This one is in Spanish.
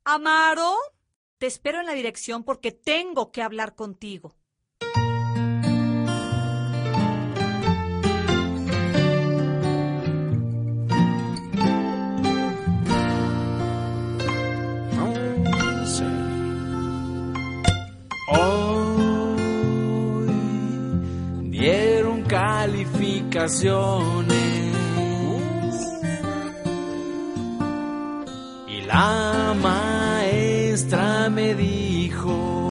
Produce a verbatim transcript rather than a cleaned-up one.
Amaro, te espero en la dirección porque tengo que hablar contigo. Hoy dieron calificaciones y la maestra me dijo